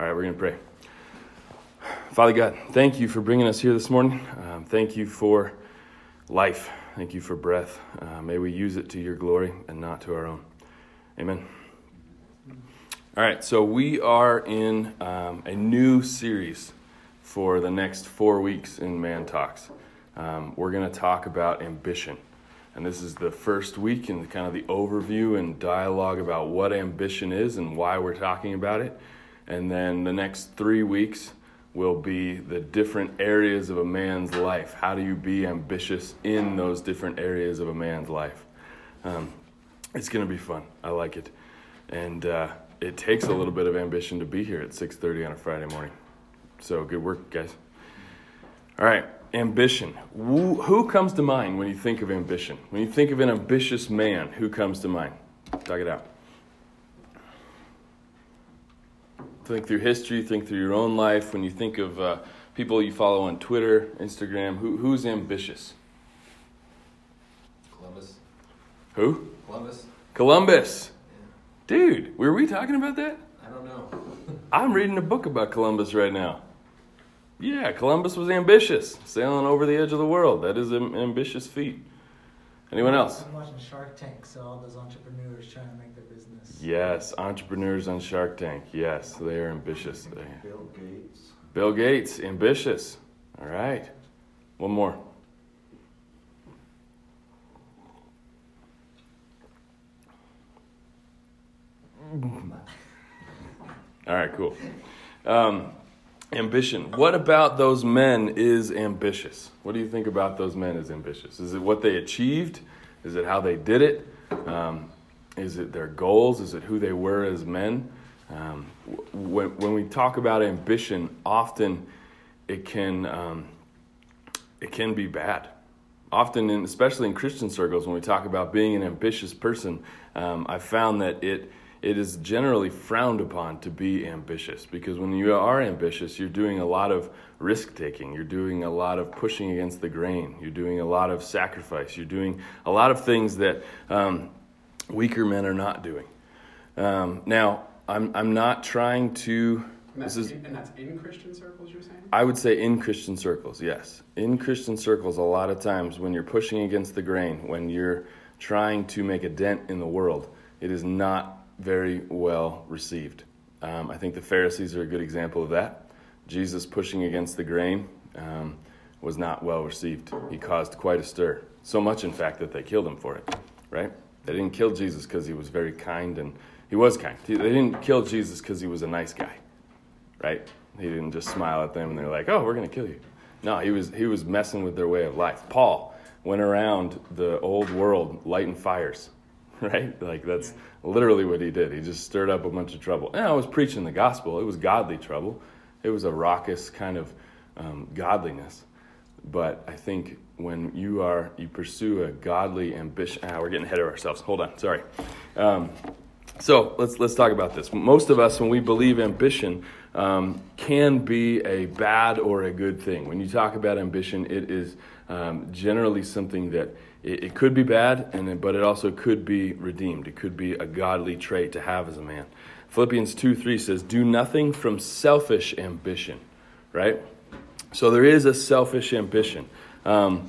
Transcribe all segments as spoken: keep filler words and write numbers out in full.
All right, we're going to pray. Father God, thank you for bringing us here this morning. Um, thank you for life. Thank you for breath. Uh, may we use it to your glory and not to our own. Amen. All right, so we are in um, a new series for the next four weeks in Man Talks. Um, we're going to talk about ambition. And this is the first week in kind of the overview and dialogue about what ambition is and why we're talking about it. And then the next three weeks will be the different areas of a man's life. How do you be ambitious in those different areas of a man's life? Um, it's going to be fun. I like it. And uh, it takes a little bit of ambition to be here at six thirty on a Friday morning. So good work, guys. All right, ambition. Who, who comes to mind when you think of ambition? When you think of an ambitious man, who comes to mind? Talk it out. Think through history, think through your own life. When you think of uh, people you follow on Twitter, Instagram, who, who's ambitious? Columbus. Who? Columbus. Columbus. Yeah. Dude, were we talking about that? I don't know. I'm reading a book about Columbus right now. Yeah, Columbus was ambitious, sailing over the edge of the world. That is an ambitious feat. Anyone else? I'm watching Shark Tank, so all those entrepreneurs trying to make their business. Yes, entrepreneurs on Shark Tank. Yes, they are ambitious. Bill Gates. Bill Gates, ambitious. All right. One more. All right, cool. Um, ambition. What about those men is ambitious? What do you think about those men is ambitious? Is it what they achieved? Is it how they did it? Um, is it their goals? Is it who they were as men? Um, when, when we talk about ambition, often it can um, it can be bad. Often, in, especially in Christian circles, when we talk about being an ambitious person, um, I've found that it it is generally frowned upon to be ambitious, because when you are ambitious, you're doing a lot of risk-taking. You're doing a lot of pushing against the grain. You're doing a lot of sacrifice. You're doing a lot of things that um, weaker men are not doing. Um, now, I'm I'm not trying to... And that's, this is, in, and that's in Christian circles, you're saying? I would say in Christian circles, yes. In Christian circles, a lot of times when you're pushing against the grain, when you're trying to make a dent in the world, it is not very well received. Um, I think the Pharisees are a good example of that. Jesus pushing against the grain um, was not well received. He caused quite a stir. So much, in fact, that they killed him for it, right? They didn't kill Jesus because he was very kind, and he was kind. They didn't kill Jesus because he was a nice guy, right? He didn't just smile at them and they're like, oh, we're going to kill you. No, he was he was messing with their way of life. Paul went around the old world lighting fires, right? Like that's literally what he did. He just stirred up a bunch of trouble. And I was preaching the gospel. It was godly trouble. It was a raucous kind of um, godliness. But I think when you are, you pursue a godly ambition. Ah, we're getting ahead of ourselves. Hold on. Sorry. Um, so let's let's talk about this. Most of us, when we believe ambition, um, can be a bad or a good thing. When you talk about ambition, it is um, generally something that it, it could be bad, and but it also could be redeemed. It could be a godly trait to have as a man. Philippians two three says, "Do nothing from selfish ambition," right? So there is a selfish ambition. Um,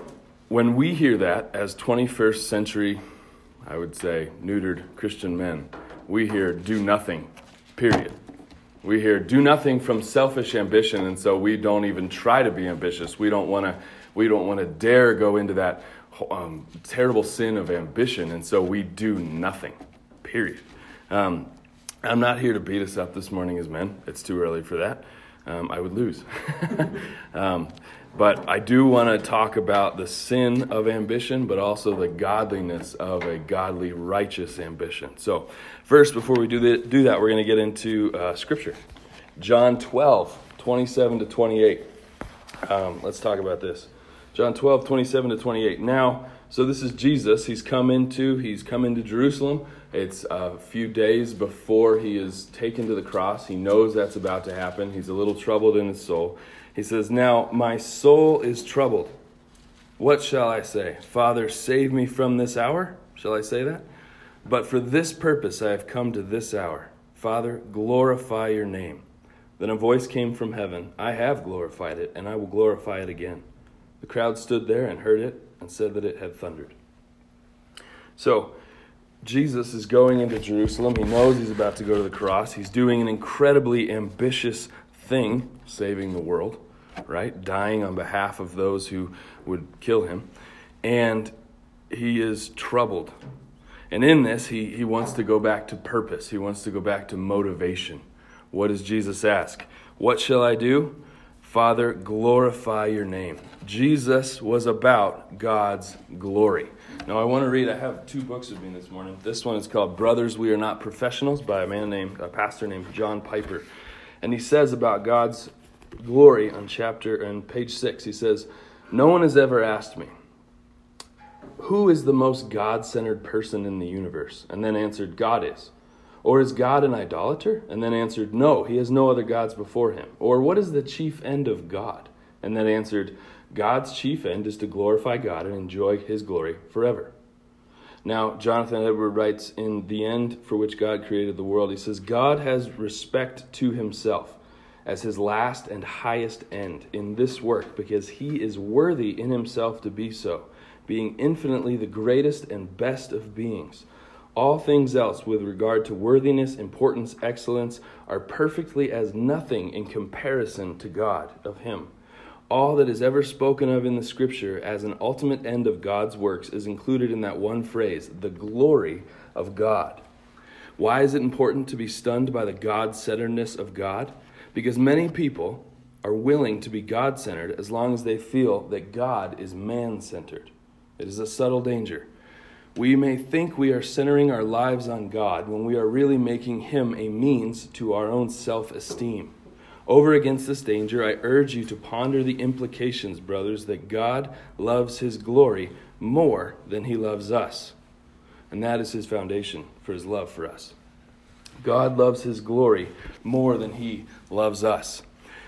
when we hear that as twenty-first century, I would say, neutered Christian men, we hear do nothing, period. We hear do nothing from selfish ambition, and so we don't even try to be ambitious. We don't want to we don't want to dare go into that um, terrible sin of ambition, and so we do nothing, period. Um, I'm not here to beat us up this morning as men. It's too early for that. Um, I would lose. um, but I do want to talk about the sin of ambition, but also the godliness of a godly, righteous ambition. So first, before we do that, do that we're going to get into uh, Scripture. John twelve, twenty-seven to twenty-eight. Um, let's talk about this. John twelve, twenty-seven to twenty-eight. Now, so this is Jesus. He's come into, he's come into Jerusalem. It's a few days before he is taken to the cross. He knows that's about to happen. He's a little troubled in his soul. He says, "Now my soul is troubled. What shall I say? Father, save me from this hour." Shall I say that? "But for this purpose I have come to this hour. Father, glorify your name." Then a voice came from heaven, I have glorified it, and I will glorify it again. The crowd stood there and heard it, and said that it had thundered. So, Jesus is going into Jerusalem. He knows he's about to go to the cross. He's doing an incredibly ambitious thing, saving the world, right? Dying on behalf of those who would kill him. And he is troubled. And in this, he, he wants to go back to purpose. He wants to go back to motivation. What does Jesus ask? What shall I do? Father, glorify your name. Jesus was about God's glory. Now I want to read, I have two books with me this morning. This one is called Brothers, We Are Not Professionals by a man named, a pastor named John Piper. And he says about God's glory on chapter, on page six, he says, no one has ever asked me, who is the most God-centered person in the universe? And then answered, God is. Or is God an idolater? And then answered, no, he has no other gods before him. Or what is the chief end of God? And then answered, God's chief end is to glorify God and enjoy his glory forever. Now, Jonathan Edward writes, in The End for Which God Created the World, he says, God has respect to himself as his last and highest end in this work, because he is worthy in himself to be so, being infinitely the greatest and best of beings. All things else with regard to worthiness, importance, excellence are perfectly as nothing in comparison to God, of him. All that is ever spoken of in the Scripture as an ultimate end of God's works is included in that one phrase, the glory of God. Why is it important to be stunned by the God-centeredness of God? Because many people are willing to be God-centered as long as they feel that God is man-centered. It is a subtle danger. We may think we are centering our lives on God when we are really making him a means to our own self-esteem. Over against this danger, I urge you to ponder the implications, brothers, that God loves his glory more than he loves us. And that is his foundation for his love for us. God loves his glory more than he loves us.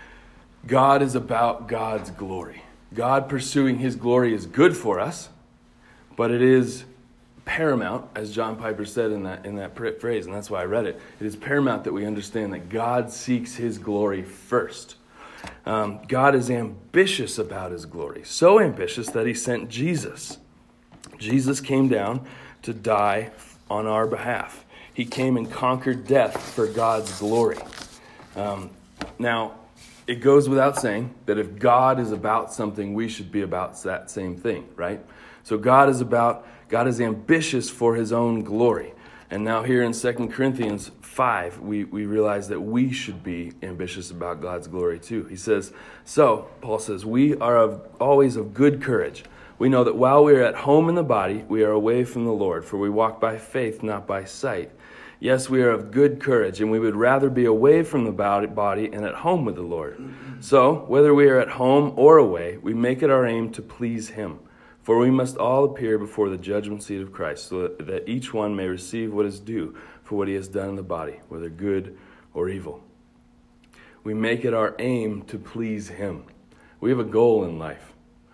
God is about God's glory. God pursuing his glory is good for us, but it is paramount, as John Piper said in that in that phrase, and that's why I read it. It is paramount that we understand that God seeks his glory first. Um, God is ambitious about his glory, so ambitious that he sent Jesus. Jesus came down to die on our behalf. He came and conquered death for God's glory. Um, now, it goes without saying that if God is about something, we should be about that same thing, right? So God is about, God is ambitious for his own glory. And now here in Second Corinthians five, we, we realize that we should be ambitious about God's glory too. He says, so, Paul says, we are of, always of good courage. We know that while we are at home in the body, we are away from the Lord, for we walk by faith, not by sight. Yes, we are of good courage, and we would rather be away from the body and at home with the Lord. So, whether we are at home or away, we make it our aim to please him. For we must all appear before the judgment seat of Christ, so that each one may receive what is due for what he has done in the body, whether good or evil. We make it our aim to please him. We have a goal in life,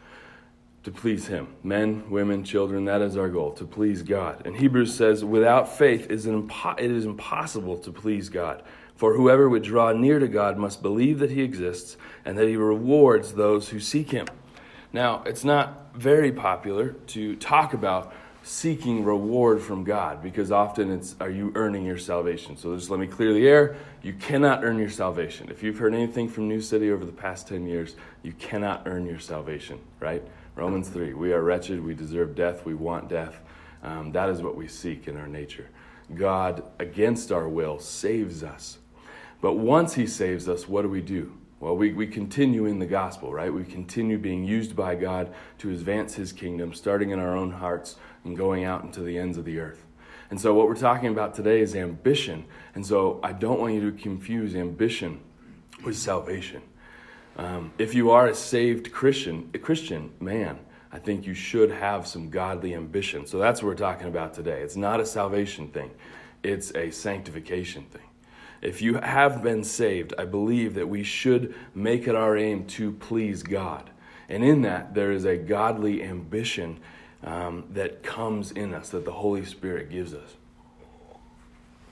to please him. Men, women, children, that is our goal, to please God. And Hebrews says, without faith it is impossible to please God. For whoever would draw near to God must believe that he exists and that he rewards those who seek him. Now, it's not very popular to talk about seeking reward from God, because often it's, are you earning your salvation? So just let me clear the air. You cannot earn your salvation. If you've heard anything from New City over the past ten years, you cannot earn your salvation, right? Romans three, we are wretched, we deserve death, we want death. Um, that is what we seek in our nature. God, against our will, saves us. But once he saves us, what do we do? Well, we, we continue in the gospel, right? We continue being used by God to advance his kingdom, starting in our own hearts and going out into the ends of the earth. And so what we're talking about today is ambition. And so I don't want you to confuse ambition with salvation. Um, if you are a saved Christian, a Christian man, I think you should have some godly ambition. So that's what we're talking about today. It's not a salvation thing. It's a sanctification thing. If you have been saved, I believe that we should make it our aim to please God. And in that, there is a godly ambition um, that comes in us, that the Holy Spirit gives us.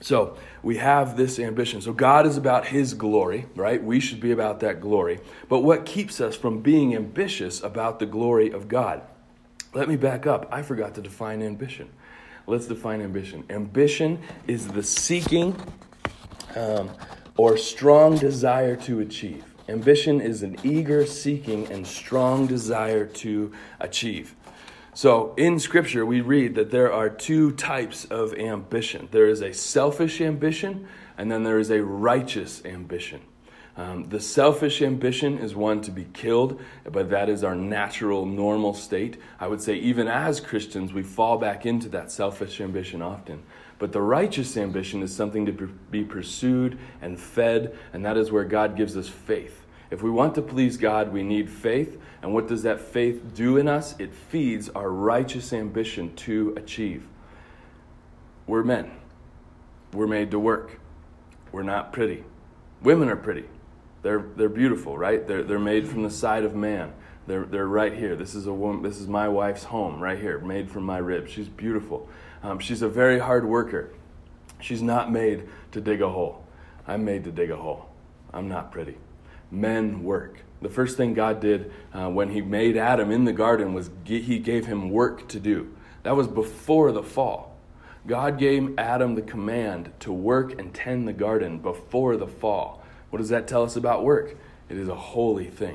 So we have this ambition. So God is about his glory, right? We should be about that glory. But what keeps us from being ambitious about the glory of God? Let me back up. I forgot to define ambition. Let's define ambition. Ambition is the seeking um, or strong desire to achieve. Ambition is an eager seeking and strong desire to achieve. So in Scripture, we read that there are two types of ambition. There is a selfish ambition, and then there is a righteous ambition. Um, the selfish ambition is one to be killed, but that is our natural, normal state. I would say even as Christians, we fall back into that selfish ambition often. But the righteous ambition is something to be pursued and fed, and that is where God gives us faith. If we want to please God, we need faith. And what does that faith do in us? It feeds our righteous ambition to achieve. We're men. We're made to work. We're not pretty. Women are pretty. They're they're beautiful, right? They're they're made from the side of man. They're they're right here. This is a woman. This is my wife's home, right here, made from my rib. She's beautiful. Um, she's a very hard worker. She's not made to dig a hole. I'm made to dig a hole. I'm not pretty. Men work. The first thing God did uh, when he made Adam in the garden was g- he gave him work to do. That was before the fall. God gave Adam the command to work and tend the garden before the fall. What does that tell us about work? It is a holy thing.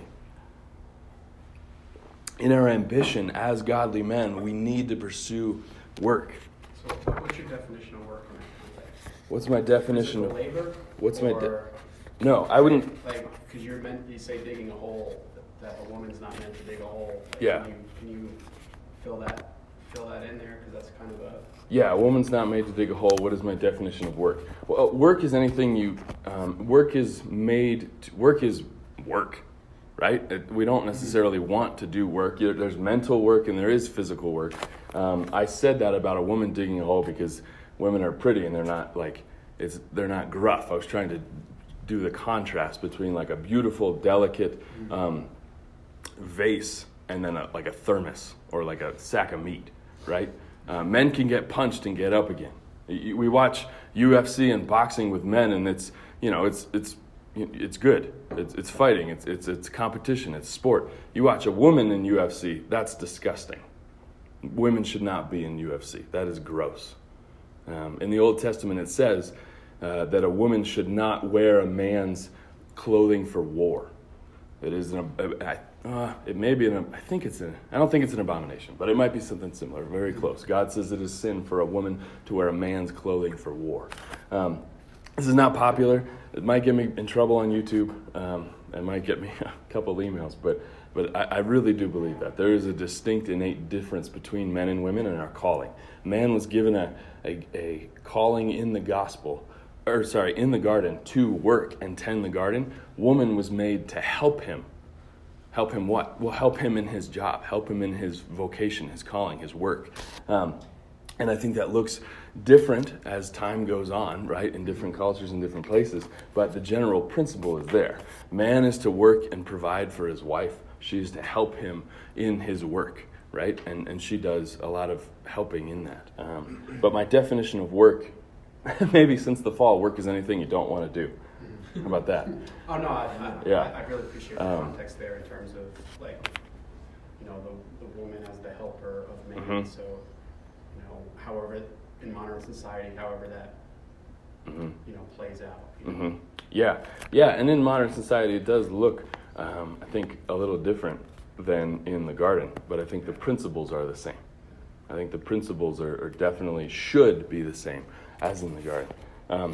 In our ambition as godly men, we need to pursue work. So what's your definition of work in that context? What's my definition Physical of labor? What's my de- Or- No, I wouldn't. Like, because you're meant, you say digging a hole, that a woman's not meant to dig a hole. Like, Yeah. Can you, can you fill that fill that in there? Because that's kind of a... Yeah, a woman's not made to dig a hole. What is my definition of work? Well, work is anything you. Um, work is made. To, work is work, right? It, we don't necessarily want to do work. There's mental work and there is physical work. Um, I said that about a woman digging a hole because women are pretty and they're not like it's. They're not gruff. I was trying to do the contrast between like a beautiful, delicate um, vase and then a, like a thermos or like a sack of meat, right? Uh, men can get punched and get up again. We watch U F C and boxing with men, and it's you know it's it's it's good. It's it's fighting. It's it's it's competition. It's sport. You watch a woman in U F C, that's disgusting. Women should not be in U F C. That is gross. Um, in the Old Testament, it says uh, that a woman should not wear a man's clothing for war. It is an I, uh, it may be an I think it's an I don't think it's an abomination, but it might be something similar, very close. God says it is sin for a woman to wear a man's clothing for war. Um, this is not popular. It might get me in trouble on YouTube. Um, it might get me a couple emails, but but I, I really do believe that there is a distinct innate difference between men and women and our calling. Man was given a a, a calling in the gospel. Or sorry, in the garden to work and tend the garden. Woman was made to help him. Help him what? Well, help him in his job. Help him in his vocation, his calling, his work. Um, and I think that looks different as time goes on, right? In different cultures and different places. But the general principle is there. Man is to work and provide for his wife. She is to help him in his work, right? And and she does a lot of helping in that. Um, but my definition of work, maybe since the fall, work is anything you don't want to do. How about that? Oh, no, I, I, Yeah. I, I really appreciate the Um, context there in terms of, like, you know, the, the woman as the helper of man. Mhm. So, you know, however, in modern society, however that, Mm-hmm. you know, plays out. You know? Mm-hmm. Yeah, yeah, and in modern society, it does look, um, I think, a little different than in the garden, but I think the principles are the same. I think the principles are, are definitely should be the same as in the garden. Um,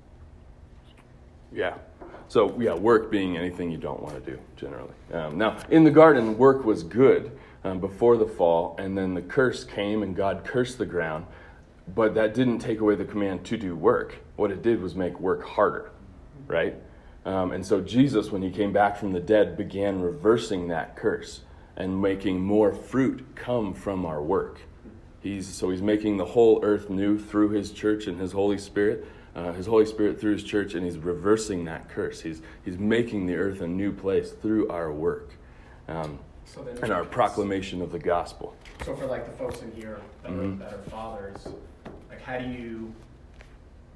yeah. So, yeah, work being anything you don't want to do, generally. Um, now, in the garden, work was good um, before the fall, and then the curse came, and God cursed the ground, but that didn't take away the command to do work. What it did was make work harder, right? Um, and so Jesus, when he came back from the dead, began reversing that curse and making more fruit come from our work. He's so he's making the whole earth new through his church and his Holy Spirit, uh, his Holy Spirit through his church, and he's reversing that curse. He's he's making the earth a new place through our work um, So then and our proclamation of the gospel. So for like the folks in here that, Mhm. are, that are fathers, like how do you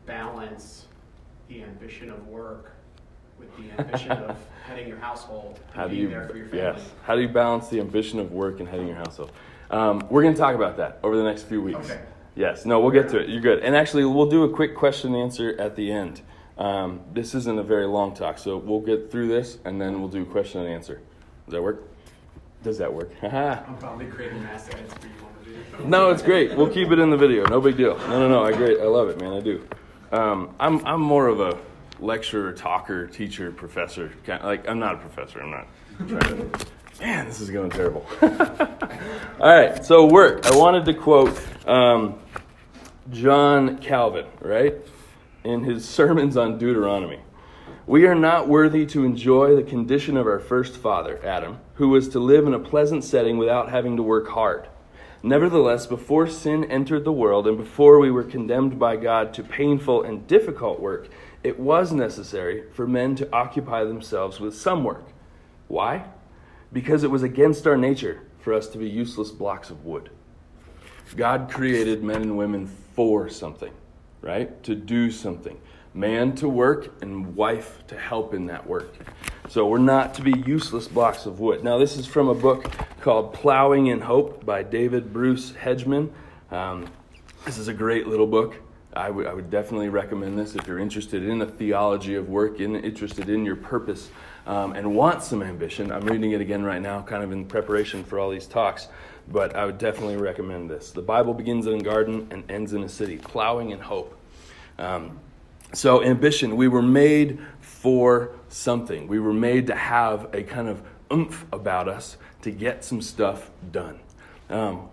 balance the ambition of work with the ambition of heading your household and How do being you, there for your family? yes, how do you balance the ambition of work and heading your household? Um, we're going to talk about that over the next few weeks. Okay. Yes, no, we'll get to it. You're good. And actually, we'll do a quick question and answer at the end. Um, this isn't a very long talk, so we'll get through this, and then we'll do question and answer. Does that work? Does that work? I'm probably creating mass edits for you on the video. No, it's great. We'll keep it in the video. No big deal. No, no, no. I great. I love it, man. I do. Um, I'm I'm more of a lecturer, talker, teacher, professor. Kind of, like I'm not a professor. I'm not trying to. Man, this is going terrible. All right. So work. I wanted to quote um, John Calvin, right, in his sermons on Deuteronomy. We are not worthy to enjoy the condition of our first father, Adam, who was to live in a pleasant setting without having to work hard. Nevertheless, before sin entered the world and before we were condemned by God to painful and difficult work, it was necessary for men to occupy themselves with some work. Why? Because it was against our nature for us to be useless blocks of wood. God created men and women for something, right? To do something. Man to work and wife to help in that work. So we're not to be useless blocks of wood. Now, this is from a book called Plowing in Hope by David Bruce Hedgeman. Um, this is a great little book. I would I would definitely recommend this if you're interested in a theology of work, in, interested in your purpose, um, and want some ambition. I'm reading it again right now, kind of in preparation for all these talks, but I would definitely recommend this. The Bible begins in a garden and ends in a city. Plowing in Hope. Um, So ambition, we were made for something. We were made to have a kind of oomph about us to get some stuff done. Um,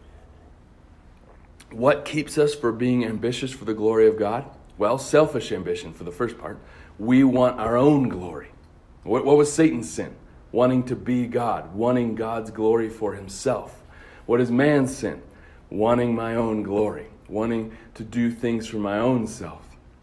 what keeps us from being ambitious for the glory of God? Well, selfish ambition for the first part. We want our own glory. What, what was Satan's sin? Wanting to be God, wanting God's glory for himself. What is man's sin? Wanting my own glory, wanting to do things for my own self.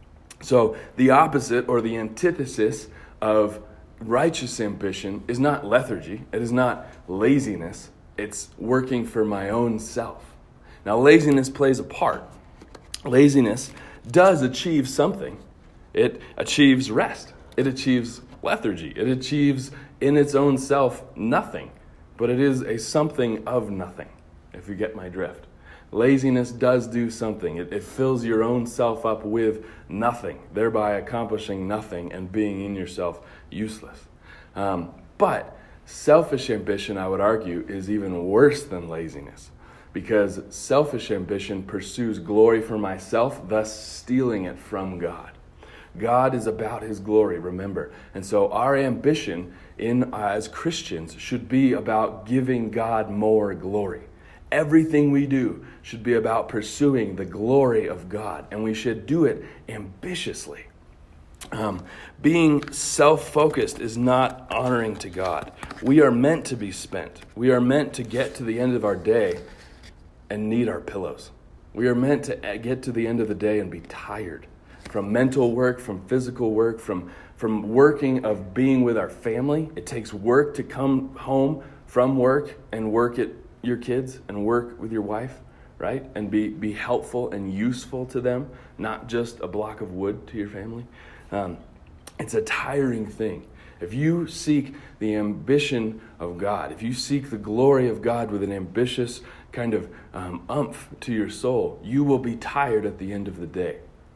So the opposite or the antithesis of righteous ambition is not lethargy. It is not laziness. It's working for my own self. Now, laziness plays a part. Laziness does achieve something. It achieves rest. It achieves lethargy. It achieves in its own self nothing. But it is a something of nothing, if you get my drift. Laziness does do something. It, it fills your own self up with nothing, thereby accomplishing nothing and being in yourself useless. Um, but selfish ambition, I would argue, is even worse than laziness, because selfish ambition pursues glory for myself, thus stealing it from God. God is about his glory, remember. And so our ambition in uh, as Christians should be about giving God more glory. Everything we do should be about pursuing the glory of God, and we should do it ambitiously. Um, being self-focused is not honoring to God. We are meant to be spent. We are meant to get to the end of our day and need our pillows. We are meant to get to the end of the day and be tired from mental work, from physical work, from, from working of being with our family. It takes work to come home from work and work it your kids and work with your wife, right? And be, be helpful and useful to them, not just a block of wood to your family. Um, it's a tiring thing. If you seek the ambition of God, if you seek the glory of God with an ambitious kind of um, umph to your soul, you will be tired at the end of the day.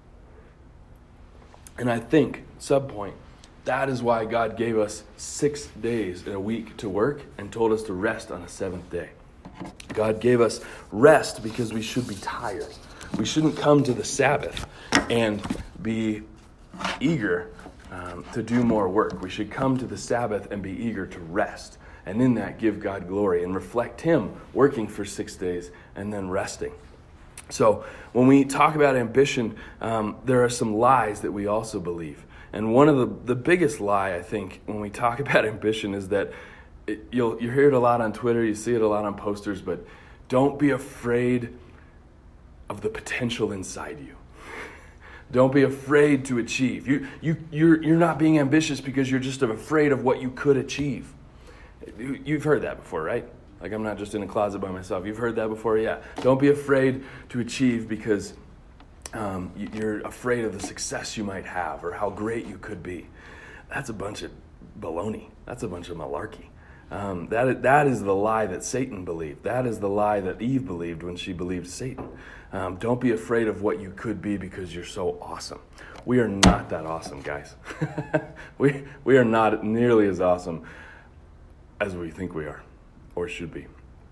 And I think, subpoint, that is why God gave us six days in a week to work and told us to rest on a seventh day. God gave us rest because we should be tired. We shouldn't come to the Sabbath and be eager um, to do more work. We should come to the Sabbath and be eager to rest. And in that, give God glory and reflect him working for six days and then resting. So when we talk about ambition, um, there are some lies that we also believe. And one of the, the biggest lie, I think, when we talk about ambition is that It, you'll you hear it a lot on Twitter, you see it a lot on posters, but don't be afraid of the potential inside you. Don't be afraid to achieve. You you you're you're not being ambitious because you're just afraid of what you could achieve. You've heard that before, right? Like, I'm not just in a closet by myself. You've heard that before, yeah. Don't be afraid to achieve because Um, you- you're afraid of the success you might have or how great you could be. That's a bunch of baloney. That's a bunch of malarkey. Um, that, that is the lie that Satan believed. That is the lie that Eve believed when she believed Satan. Um, don't be afraid of what you could be because you're so awesome. We are not that awesome, guys. we, we are not nearly as awesome as we think we are or should be.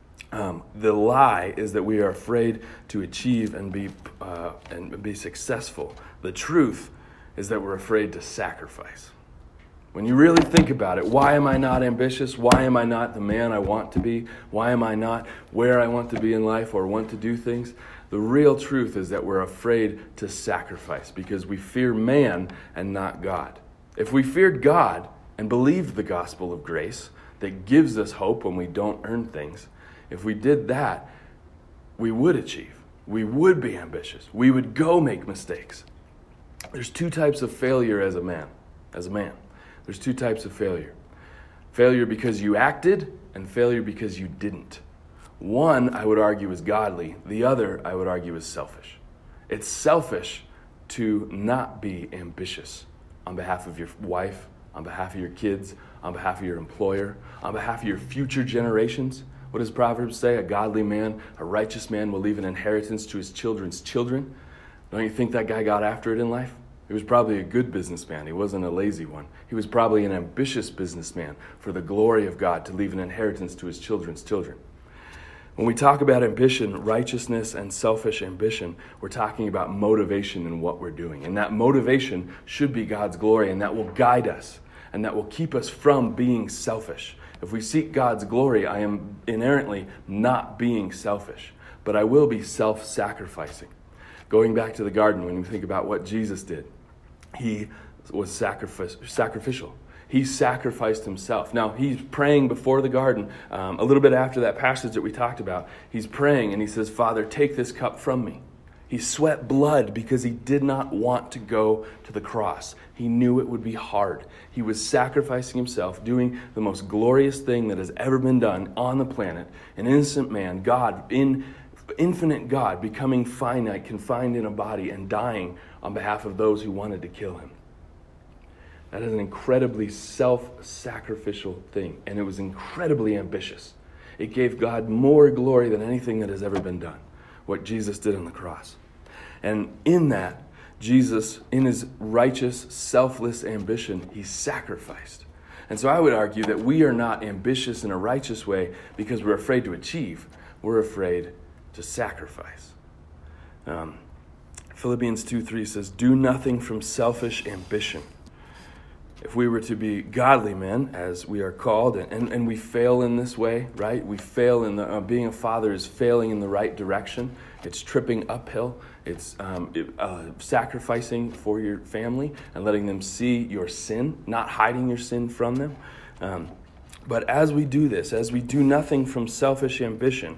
Um, the lie is that we are afraid to achieve and be uh, and be successful. The truth is that we're afraid to sacrifice. When you really think about it, why am I not ambitious? Why am I not the man I want to be? Why am I not where I want to be in life or want to do things? The real truth is that we're afraid to sacrifice because we fear man and not God. If we feared God and believed the gospel of grace that gives us hope when we don't earn things, if we did that, we would achieve. We would be ambitious. We would go make mistakes. There's two types of failure as a man, as a man. There's two types of failure. Failure because you acted and failure because you didn't. One, I would argue, is godly. The other, I would argue, is selfish. It's selfish to not be ambitious on behalf of your wife, on behalf of your kids, on behalf of your employer, on behalf of your future generations. What does Proverbs say? A godly man, a righteous man will leave an inheritance to his children's children. Don't you think that guy got after it in life? He was probably a good businessman. He wasn't a lazy one. He was probably an ambitious businessman for the glory of God to leave an inheritance to his children's children. When we talk about ambition, righteousness, and selfish ambition, we're talking about motivation in what we're doing. And that motivation should be God's glory, and that will guide us, and that will keep us from being selfish. If we seek God's glory, I am inherently not being selfish, but I will be self-sacrificing. Going back to the garden, when you think about what Jesus did, he was sacrifice, sacrificial. He sacrificed himself. Now, he's praying before the garden. Um, a little bit after that passage that we talked about, he's praying and he says, Father, take this cup from me. He sweat blood because he did not want to go to the cross. He knew it would be hard. He was sacrificing himself, doing the most glorious thing that has ever been done on the planet. An innocent man, God, in infinite God, becoming finite, confined in a body, and dying on behalf of those who wanted to kill him. That is an incredibly self-sacrificial thing, and it was incredibly ambitious. It gave God more glory than anything that has ever been done, what Jesus did on the cross. And in that, Jesus, in his righteous, selfless ambition, he sacrificed. And so I would argue that we are not ambitious in a righteous way because we're afraid to achieve. We're afraid to sacrifice. Um, Philippians two three says, do nothing from selfish ambition. If we were to be godly men, as we are called, and, and, and we fail in this way, right? We fail in the, uh, being a father is failing in the right direction. It's tripping uphill. It's um, it, uh, sacrificing for your family and letting them see your sin, not hiding your sin from them. Um, but as we do this, as we do nothing from selfish ambition,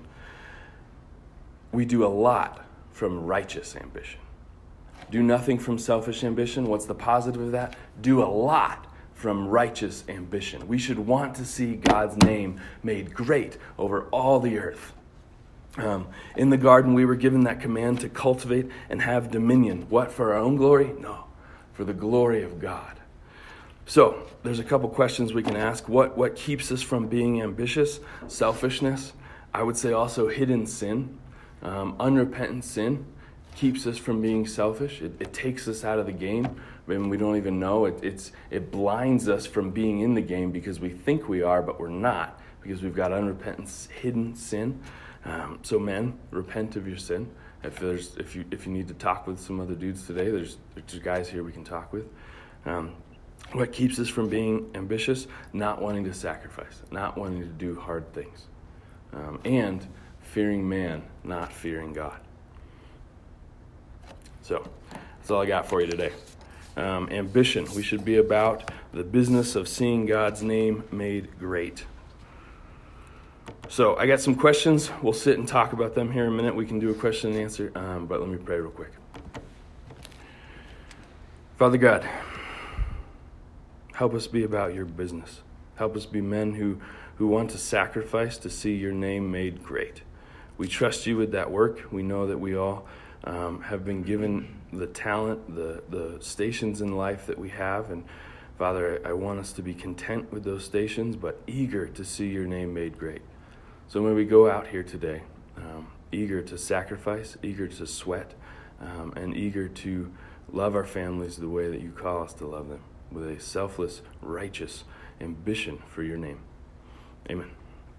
we do a lot from righteous ambition. Do nothing from selfish ambition. What's the positive of that? Do a lot from righteous ambition. We should want to see God's name made great over all the earth. Um, in the garden, we were given that command to cultivate and have dominion. What, for our own glory? No, for the glory of God. So, there's a couple questions we can ask. What, what keeps us from being ambitious? Selfishness. I would say also hidden sin. Um, unrepentant sin keeps us from being selfish. It, it takes us out of the game when we don't even know. It, it's, it blinds us from being in the game because we think we are, but we're not, because we've got unrepentant, hidden sin. Um, so men, repent of your sin. If there's, if you if you need to talk with some other dudes today, there's there's guys here we can talk with. Um, what keeps us from being ambitious? Not wanting to sacrifice, not wanting to do hard things, um, and fearing man, not fearing God. So that's all I got for you today. Um, ambition. We should be about the business of seeing God's name made great. So I got some questions. We'll sit and talk about them here in a minute. We can do a question and answer, um, but let me pray real quick. Father God, help us be about your business. Help us be men who, who want to sacrifice to see your name made great. We trust you with that work. We know that we all um, have been given the talent, the, the stations in life that we have. And Father, I, I want us to be content with those stations, but eager to see your name made great. So when we go out here today, um, eager to sacrifice, eager to sweat, um, and eager to love our families the way that you call us to love them, with a selfless, righteous ambition for your name. Amen.